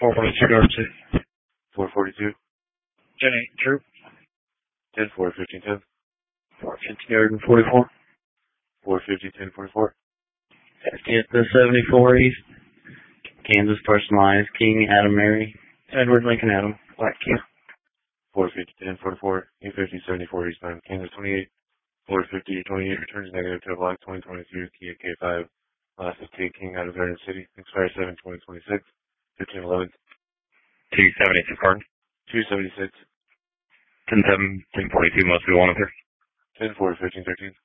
442 Garden City. 442. 10-8 Troop. 10-4, 15-10. 450 Garden 44. 450, 10-44. 50th to 74 East. Kansas personalized. King, Adam Mary. Edward Lincoln Adam. Black Q. 450, 10-44. 850, 74 Eastbound. Kansas 28. 450, 28 returns negative to a black 2022 Kia K5. Last is T King out of Garden City. Expire 7/2026. 1511. 276 Garden. 276. 10-7, 1042 must be one of her. 10-4, 15-13.